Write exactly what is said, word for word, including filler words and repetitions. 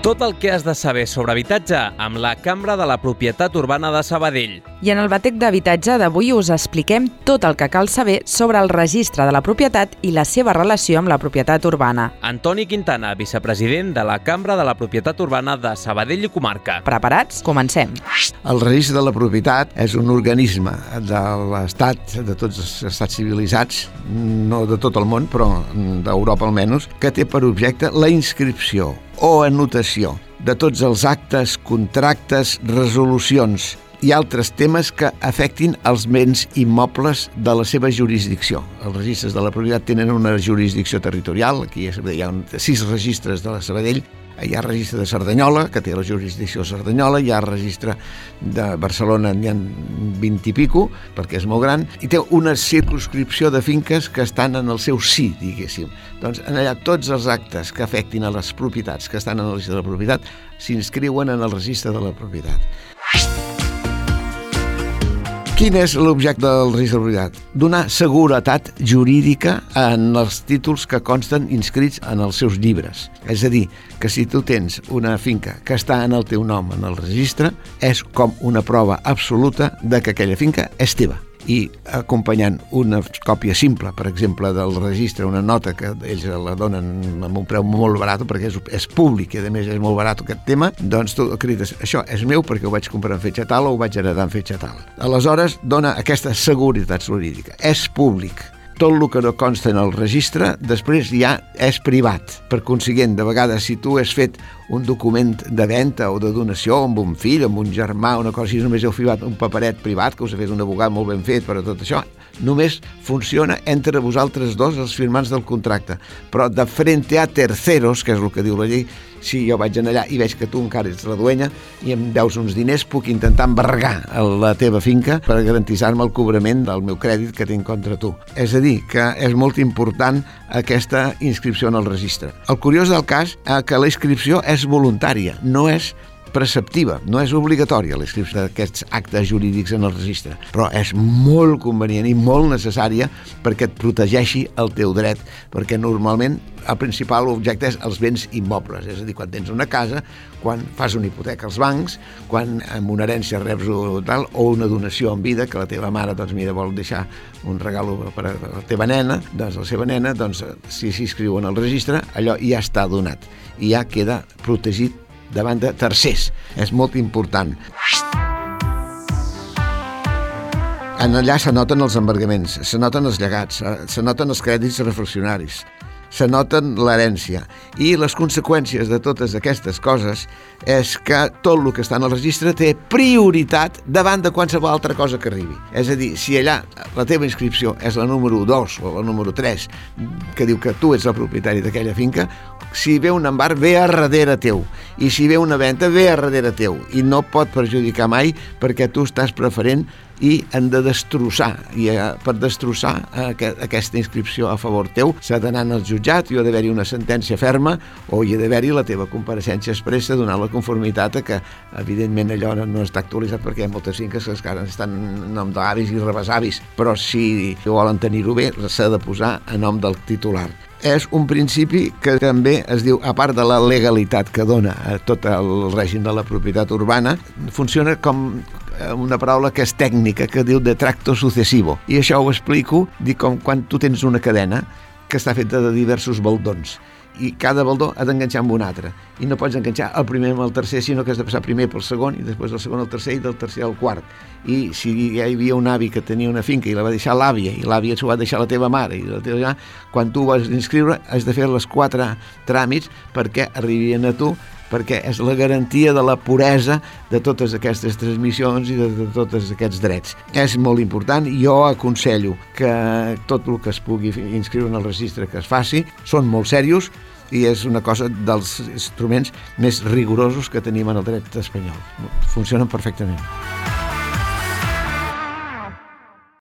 Tot el que has de saber sobre habitatge amb la Cambra de la Propietat Urbana de Sabadell. I en el Batec d'Habitatge d'avui us expliquem tot el que cal saber sobre el registre de la propietat i la seva relació amb la propietat urbana. Antoni Quintana, vicepresident de la Cambra de la Propietat Urbana de Sabadell i Comarca. Preparats? Comencem. El registre de la propietat és un organisme de l'Estat, de tots els estats civilitzats, no de tot el món, però d'Europa almenys, que té per objecte la inscripció o anotació de tots els actes, contractes, resolucions i altres temes que afectin els béns immobles de la seva jurisdicció. Els registres de la propietat tenen una jurisdicció territorial, aquí hi ha sis registres de la Sabadell. Hi ha registre de Cerdanyola, que té la jurisdicció de Cerdanyola, hi ha registre de Barcelona, n'hi ha vint i pico, perquè és molt gran, i té una circumscripció de finques que estan en el seu sí, diguéssim. Doncs en allà tots els actes que afectin a les propietats que estan en el registre de la propietat s'inscriuen en el registre de la propietat. Quin és l'objecte del registre de la propietat? Donar seguretat jurídica en els títols que consten inscrits en els seus llibres. És a dir, que si tu tens una finca que està en el teu nom en el registre, és com una prova absoluta de que aquella finca és teva. I acompanyant una còpia simple, per exemple, del registre, una nota que ells la donen amb un preu molt barat, perquè és, és públic i a més és molt barat aquest tema, doncs tu acredites, això és meu perquè ho vaig comprar en fetge tal o ho vaig heredar en fetge tal. Aleshores, dona aquesta seguretat jurídica. És públic. Tot el que no consta en el registre, després ja és privat. Per consiguient, de vegades, si tu has fet un document de venda o de donació amb un fill, amb un germà, una cosa així, només heu firmat un paperet privat que us ha fet un abogat molt ben fet per a tot això, només funciona entre vosaltres dos, els firmants del contracte. Però de frente a terceros, que és el que diu la llei, si jo vaig anar allà i veig que tu encara ets la duenya i em deus uns diners, puc intentar embargar la teva finca per garantir-me el cobrament del meu crèdit que tinc contra tu. És a dir, que és molt important aquesta inscripció en el registre. El curiós del cas és que la inscripció és voluntària, no és preceptiva, no és obligatòria la inscripció d'aquests actes jurídics en el registre, però és molt convenient i molt necessària perquè et protegeixi el teu dret, perquè normalment el principal objecte és els béns immobles, és a dir, quan tens una casa, quan fas una hipoteca als bancs, quan amb una herència reps tal, o una donació en vida, que la teva mare doncs, mira, vol deixar un regal per a la teva nena, doncs la seva nena, doncs, si s'inscriu en el registre, allò ja està donat i ja queda protegit davant de tercers. És molt important. En allà s'anoten els embargaments, s'anoten els llegats, s'anoten els crèdits refraccionaris, s'anoten l'herència. I les conseqüències de totes aquestes coses és que tot el que està en el registre té prioritat davant de qualsevol altra cosa que arribi. És a dir, si allà la teva inscripció és la número dos o la número tres, que diu que tu ets el propietari d'aquella finca, si ve un embarg, ve a darrere teu. I si ve una venda, ve a darrere teu. I no pot perjudicar mai perquè tu estàs preferent i han de destrossar. I per destrossar aquesta inscripció a favor teu s'ha d'anar al jutjat, hi ha d'haver-hi una sentència ferma o hi ha d'haver-hi la teva compareixença expressa donant la conformitat a que, evidentment, allò no està actualitzat perquè hi ha moltes finques que encara estan en nom d'avis i rebesavis, però si volen tenir-ho bé s'ha de posar a nom del titular. És un principi que també es diu, a part de la legalitat que dona a tot el règim de la propietat urbana, funciona com una paraula que és tècnica, que diu de tracto successivo. I això ho explico, dic com quan tu tens una cadena que està feta de diversos baldons i cada baldó ha d'enganxar amb un altre. I no pots enganxar el primer amb el tercer, sinó que has de passar primer pel segon i després del segon al tercer i del tercer al quart. I si hi havia un avi que tenia una finca i la va deixar l'àvia i l'àvia s'ho va deixar la teva mare i la teva... quan tu vas inscriure has de fer les quatre tràmits perquè arribin a tu, perquè és la garantia de la puresa de totes aquestes transmissions i de, de tots aquests drets. És molt important i jo aconsello que tot el que es pugui inscriure en el registre que es faci són molt serios i és una cosa dels instruments més rigorosos que tenim en el dret espanyol. Funcionen perfectament.